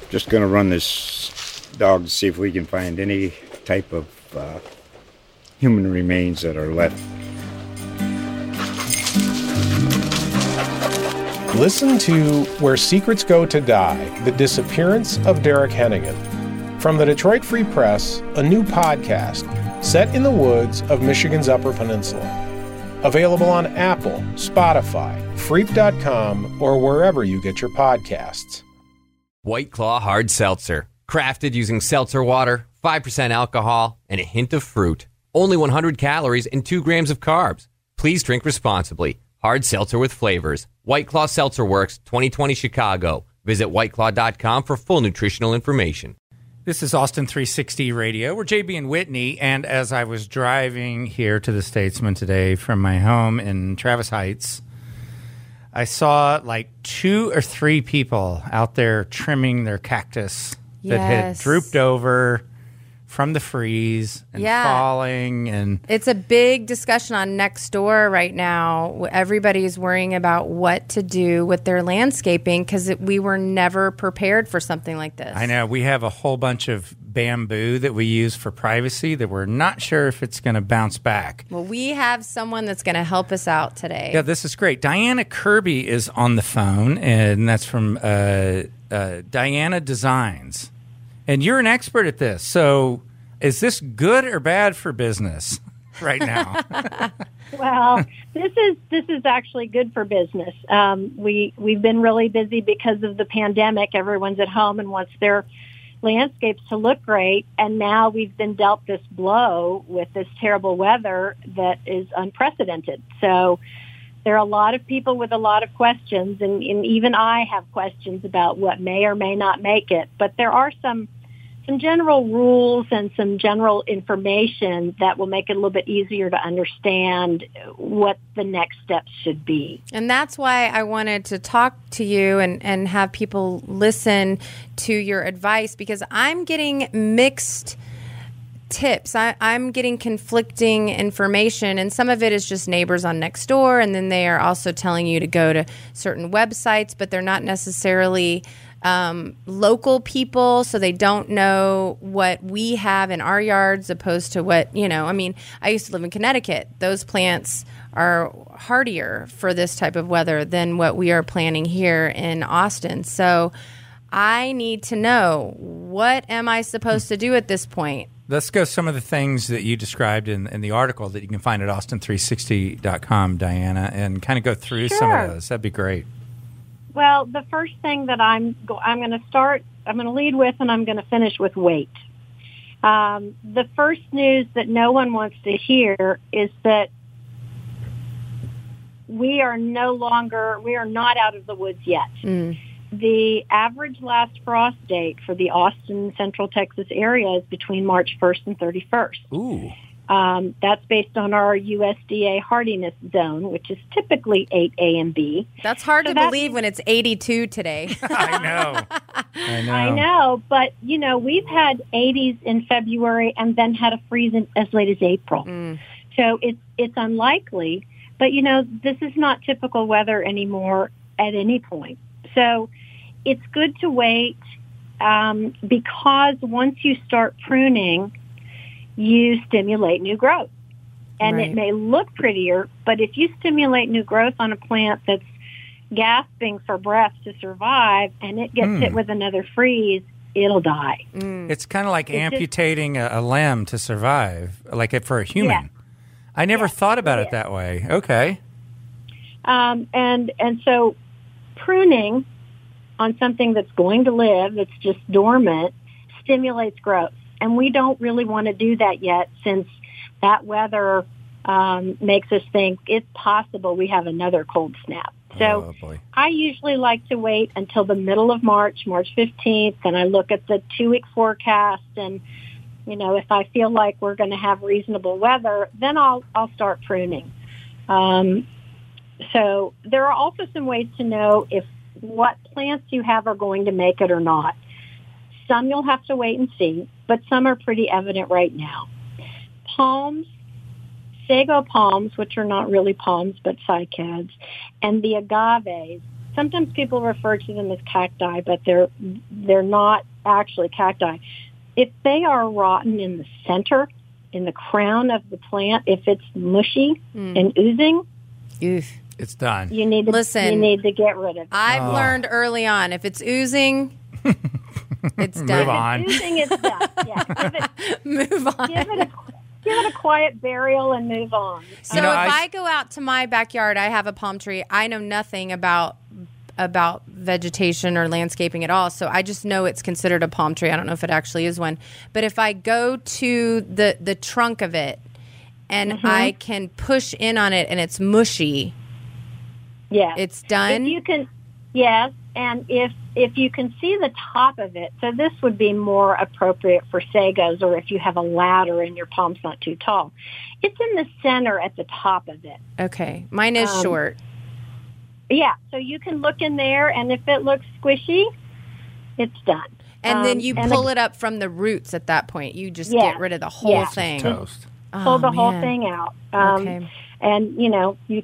Just going to run this dog to see if we can find any type of human remains that are left. Listen to Where Secrets Go to Die, The Disappearance of Derek Hennigan. From the Detroit Free Press, a new podcast set in the woods of Michigan's Upper Peninsula. Available on Apple, Spotify, Freep.com, or wherever you get your podcasts. White Claw Hard Seltzer. Crafted using seltzer water, 5% alcohol, and a hint of fruit. Only 100 calories and 2 grams of carbs. Please drink responsibly. Hard seltzer with flavors. White Claw Seltzer Works, 2020 Chicago. Visit whiteclaw.com for full nutritional information. This is Austin 360 Radio. We're JB and Whitney, and as I was driving here to the Statesman today from my home in Travis Heights, I saw like 2 or 3 people out there trimming their cactus that had drooped over from the freeze and falling. And it's a big discussion on Nextdoor right now. Everybody's worrying about what to do with their landscaping because we were never prepared for something like this. I know. We have a whole bunch of bamboo that we use for privacy that we're not sure if it's going to bounce back. Well, we have someone that's going to help us out today. Yeah, this is great. Diana Kirby is on the phone, and that's from Diana Designs. And you're an expert at this. So is this good or bad for business right now? Well, this is actually good for business. We've been really busy because of the pandemic. Everyone's at home and wants their landscapes to look great. And now we've been dealt this blow with this terrible weather that is unprecedented. So there are a lot of people with a lot of questions, and even I have questions about what may or may not make it. But there are some general rules and some general information that will make it a little bit easier to understand what the next steps should be. And that's why I wanted to talk to you and have people listen to your advice, because I'm getting mixed tips. I'm getting conflicting information, and some of it is just neighbors on Nextdoor, and then they are also telling you to go to certain websites, but they're not necessarily local people, so they don't know what we have in our yards opposed to what, I mean, I used to live in Connecticut. Those plants are hardier for this type of weather than what we are planting here in Austin. So I need to know, what am I supposed to do at this point? Let's go some of the things that you described in the article that you can find at austin360.com, Diana, and kind of go through some of those. That'd be great. Well, the first thing that I'm going to lead with, and I'm going to finish with weight. The first news that no one wants to hear is that we are not out of the woods yet. The average last frost date for the Austin, Central Texas area is between March 1st and 31st. Ooh. That's based on our USDA hardiness zone, which is typically 8 A and B. That's hard to believe when it's 82 today. I know, but, we've had 80s in February and then had a freeze as late as April. So it's unlikely, but, this is not typical weather anymore at any point. So it's good to wait because once you start pruning, you stimulate new growth. And It may look prettier, but if you stimulate new growth on a plant that's gasping for breath to survive and it gets hit with another freeze, it'll die. It's kind of like amputating a limb to survive, like for a human. Yeah. I never thought about it that way. Okay. And so pruning on something that's going to live, that's just dormant, stimulates growth. And we don't really want to do that yet, since that weather makes us think it's possible we have another cold snap. So I usually like to wait until the middle of March 15th, and I look at the 2-week forecast, and, if I feel like we're going to have reasonable weather, then I'll start pruning. So there are also some ways to know if what plants you have are going to make it or not. Some you'll have to wait and see, but some are pretty evident right now. Palms, sago palms, which are not really palms but cycads, and the agaves sometimes people refer to them as cacti, but they're not actually cacti. If they are rotten in the center, in the crown of the plant, if it's mushy and oozing, Oof. It's done. you need to get rid of it. I've learned early on, if it's oozing, it's done. Move on. Oozing is done. Yeah, Move on. give it a quiet burial and move on. So You know, if I- I go out to my backyard, I have a palm tree. I know nothing about vegetation or landscaping at all. So I just know it's considered a palm tree. I don't know if it actually is one. But if I go to the trunk of it and I can push in on it and it's mushy, Yeah, it's done. If you can, yes, and if you can see the top of it, so this would be more appropriate for sagos, or if you have a ladder and your palm's not too tall. It's in the center at the top of it. Okay. Mine is short. Yeah, so you can look in there, and if it looks squishy, it's done. And then you and pull it up from the roots at that point. You just Yeah. get rid of the whole Yeah. thing. Toast. pull the whole man. thing out. Okay. And you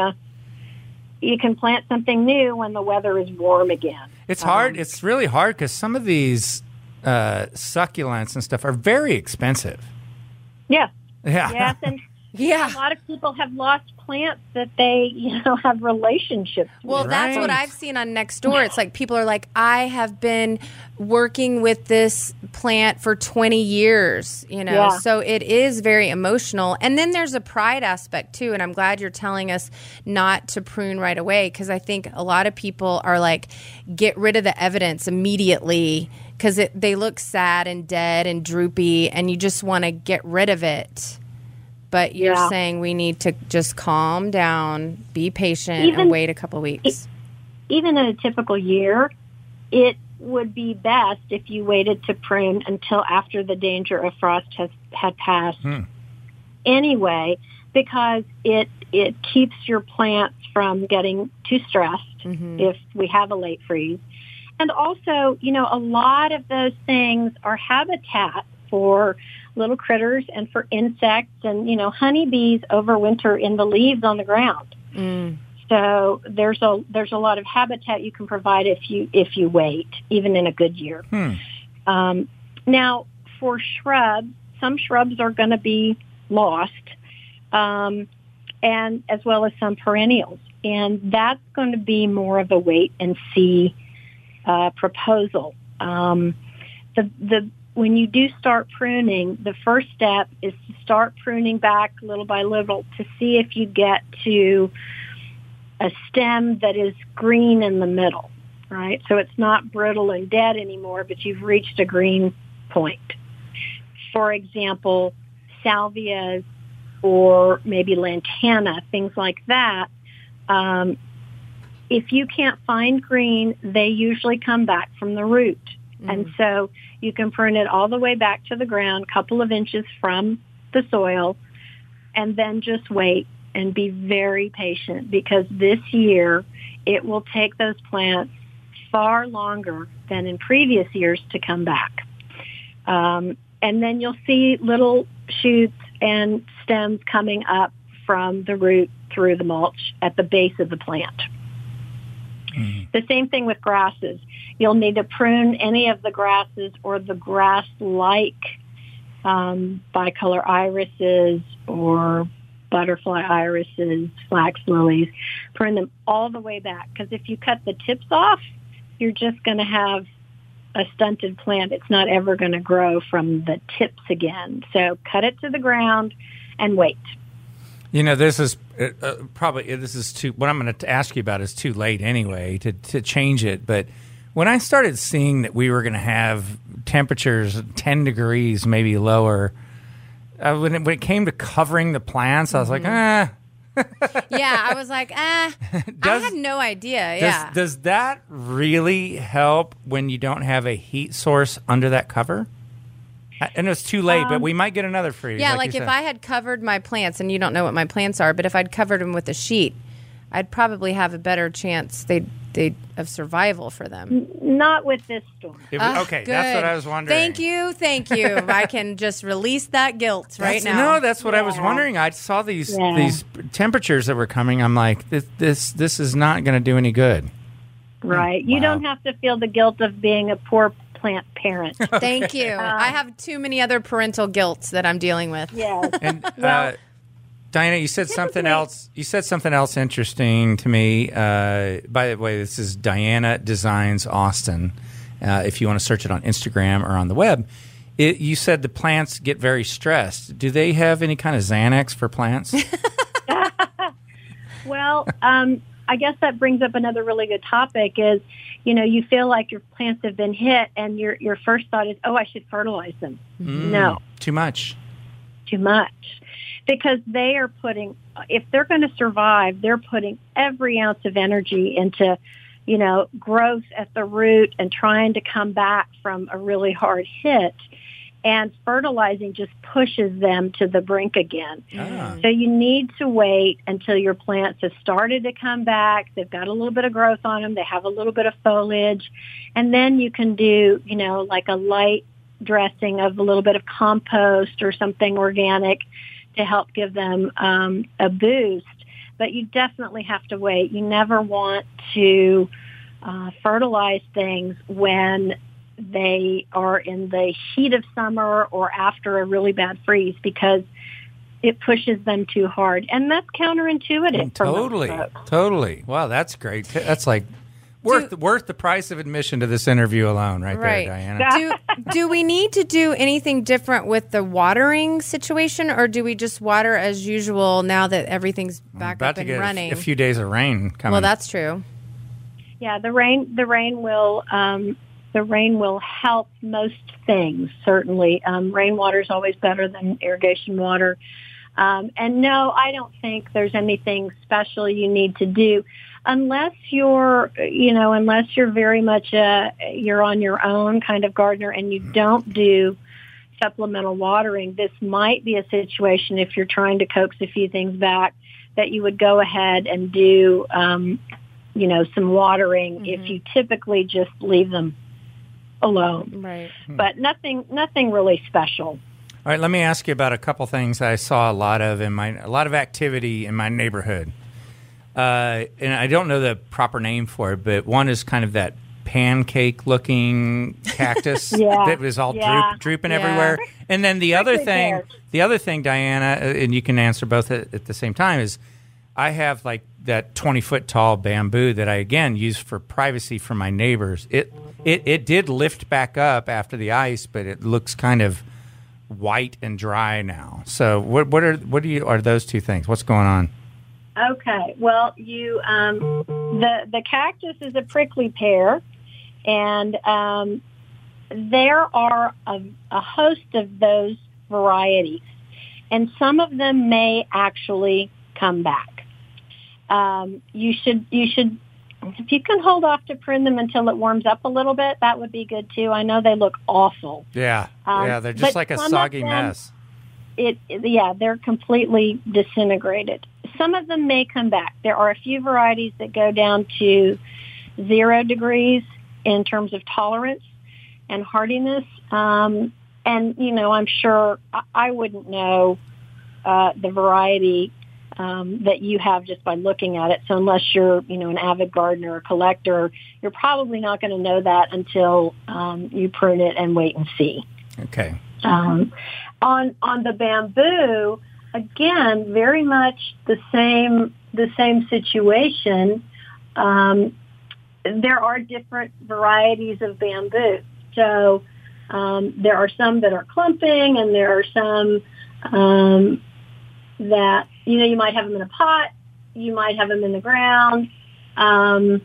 can plant something new when the weather is warm again. It's hard. It's really hard because some of these succulents and stuff are very expensive. Yes, Yeah. yes, and Yeah. a lot of people have lost plants that they have relationships with. Well, that's what Right. I've seen on Nextdoor. It's like people are like, I have been working with this plant for 20 years, Yeah. So it is very emotional. And then there's a pride aspect too. And I'm glad you're telling us not to prune right away, because I think a lot of people are like, get rid of the evidence immediately because they look sad and dead and droopy and you just want to get rid of it. But you're Yeah. saying we need to just calm down, be patient, and wait a couple weeks. Even in a typical year, it would be best if you waited to prune until after the danger of frost had passed anyway, because it keeps your plants from getting too stressed if we have a late freeze. And also, a lot of those things are habitat for little critters and for insects, and honeybees overwinter in the leaves on the ground. So there's a lot of habitat you can provide if you wait, even in a good year. Now, for shrubs, some shrubs are going to be lost, and as well as some perennials, and that's going to be more of a wait and see proposal. When you do start pruning, the first step is to start pruning back little by little to see if you get to a stem that is green in the middle, right? So it's not brittle and dead anymore, but you've reached a green point. For example, salvias or maybe lantana, things like that. If you can't find green, they usually come back from the root. And so you can prune it all the way back to the ground, a couple of inches from the soil, and then just wait and be very patient, because this year it will take those plants far longer than in previous years to come back. And then you'll see little shoots and stems coming up from the root through the mulch at the base of the plant. The same thing with grasses. You'll need to prune any of the grasses or the grass-like bicolor irises or butterfly irises, flax lilies. Prune them all the way back, because if you cut the tips off, you're just going to have a stunted plant. It's not ever going to grow from the tips again. So cut it to the ground and wait. This is what I'm going to ask you about is too late anyway to change it. But when I started seeing that we were going to have temperatures 10 degrees, maybe lower, when it came to covering the plants, I was like, Yeah, I was like, I had no idea. Does that really help when you don't have a heat source under that cover? And it's too late, but we might get another freeze. Yeah, like if you said. I had covered my plants, and you don't know what my plants are, but if I'd covered them with a sheet, I'd probably have a better chance of survival for them. Not with this storm. Okay, that's what I was wondering. Thank you. I can just release that guilt right now. No, that's what I was wondering. I saw these temperatures that were coming. I'm like, this is not going to do any good. Right. You Wow. don't have to feel the guilt of being a poor plant parent. Thank you. I have too many other parental guilts that I'm dealing with. Yes. And Well, Diana, you said something else. You said something else interesting to me. By the way, this is Diana Designs Austin. If you want to search it on Instagram or on the web, you said the plants get very stressed. Do they have any kind of Xanax for plants? Well, I guess that brings up another really good topic is, you feel like your plants have been hit and your first thought is, oh, I should fertilize them. No, Too much. too much. Because they are if they're going to survive, they're putting every ounce of energy into, growth at the root and trying to come back from a really hard hit. And fertilizing just pushes them to the brink again. Ah. So you need to wait until your plants have started to come back. They've got a little bit of growth on them. They have a little bit of foliage. And then you can do, like a light dressing of a little bit of compost or something organic to help give them a boost. But you definitely have to wait. You never want to fertilize things when they are in the heat of summer or after a really bad freeze because it pushes them too hard. And that's counterintuitive. For most folks. Totally. Wow, that's great. That's like worth the price of admission to this interview alone right there, Diana. Do we need to do anything different with the watering situation, or do we just water as usual now that everything's back About up to and get running? a few days of rain coming. Well, that's true. Yeah, the rain will help most things, certainly. Rainwater is always better than irrigation water. And no, I don't think there's anything special you need to do unless you're very much you're on your own kind of gardener and you don't do supplemental watering. This might be a situation if you're trying to coax a few things back that you would go ahead and do, some watering if you typically just leave them alone. Right. But nothing really special. All right, let me ask you about a couple things I saw a lot of activity in my neighborhood. And I don't know the proper name for it, but one is kind of that pancake-looking cactus that was all drooping everywhere. And then the other thing, Diana, and you can answer both at the same time, is I have like that 20-foot tall bamboo that I again use for privacy for my neighbors. It did lift back up after the ice, but it looks kind of white and dry now. So what are those two things? What's going on? Okay. Well, the cactus is a prickly pear, and there are a host of those varieties, and some of them may actually come back. You should, if you can hold off to prune them until it warms up a little bit, that would be good too. I know they look awful. Yeah, they're just like a soggy mess. They're completely disintegrated. Some of them may come back. There are a few varieties that go down to 0 degrees in terms of tolerance and hardiness. And, I'm sure I wouldn't know the variety that you have just by looking at it. So unless you're, an avid gardener or collector, you're probably not going to know that until you prune it and wait and see. Okay. On the bamboo, again, very much the same situation. There are different varieties of bamboo. So there are some that are clumping, and there are some that, you might have them in a pot, you might have them in the ground, and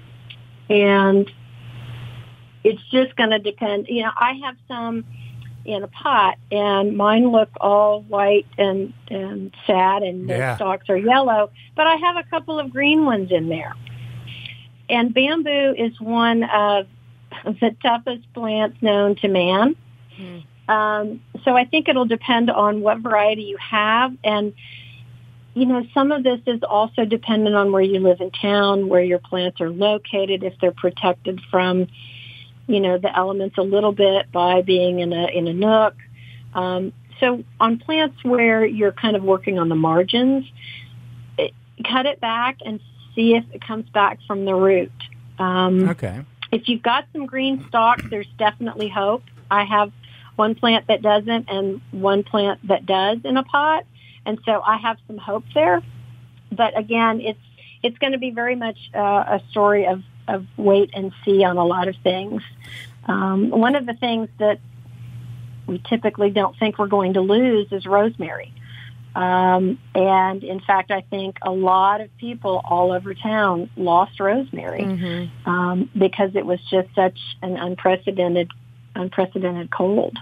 it's just going to depend. I have some in a pot, and mine look all white and sad, and the stalks are yellow, but I have a couple of green ones in there. And bamboo is one of the toughest plants known to man. So I think it'll depend on what variety you have. And, some of this is also dependent on where you live in town, where your plants are located, if they're protected from, the elements a little bit by being in a nook. So on plants where you're kind of working on the margins, cut it back and see if it comes back from the root. Okay. If you've got some green stalks, there's definitely hope. I have one plant that doesn't and one plant that does in a pot, and so I have some hope there. But again, it's going to be very much a story of wait and see on a lot of things. One of the things that we typically don't think we're going to lose is rosemary. And in fact, I think a lot of people all over town lost rosemary because it was just such an unprecedented cold.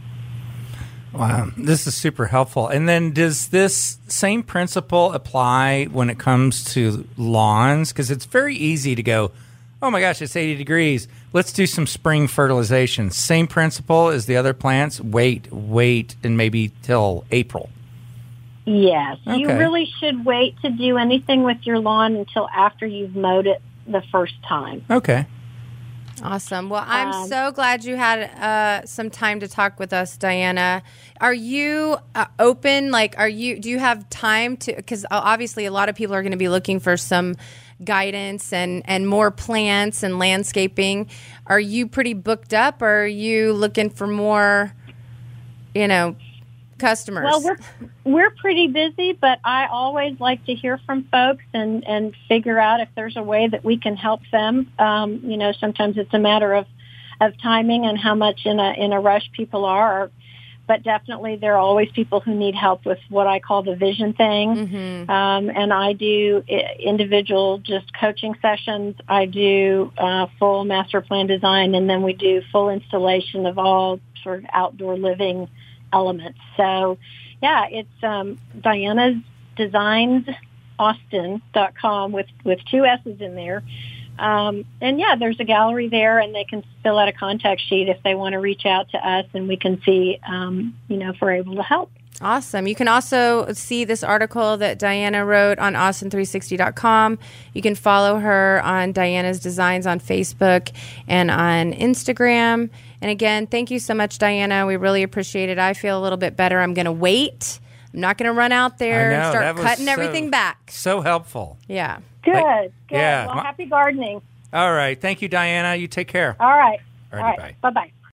Wow, this is super helpful. And then does this same principle apply when it comes to lawns? Because it's very easy to go, oh my gosh, it's 80 degrees. Let's do some spring fertilization. Same principle as the other plants. Wait, and maybe till April. Yes, Okay. You really should wait to do anything with your lawn until after you've mowed it the first time. Okay. Awesome. Well, I'm so glad you had some time to talk with us, Diana. Are you open? Do you have time to, because obviously a lot of people are going to be looking for some guidance and more plants and landscaping. Are you pretty booked up, or are you looking for more, customers? Well, we're pretty busy, but I always like to hear from folks and figure out if there's a way that we can help them. Sometimes it's a matter of timing and how much in a rush people are. But definitely there are always people who need help with what I call the vision thing. And I do individual just coaching sessions. I do full master plan design, and then we do full installation of all sort of outdoor living elements. So, yeah, it's Diana's Designs Austin.com with two S's in there. And yeah, there's a gallery there, and they can fill out a contact sheet if they want to reach out to us, and we can see, if we're able to help. Awesome. You can also see this article that Diana wrote on Austin360.com. You can follow her on Diana's Designs on Facebook and on Instagram. And again, thank you so much, Diana. We really appreciate it. I feel a little bit better. I'm going to wait. I'm not going to run out there and start cutting everything back. So helpful. Yeah. Good. Yeah. Well, happy gardening. All right. Thank you, Diana. You take care. All right. All right. Bye. Bye-bye.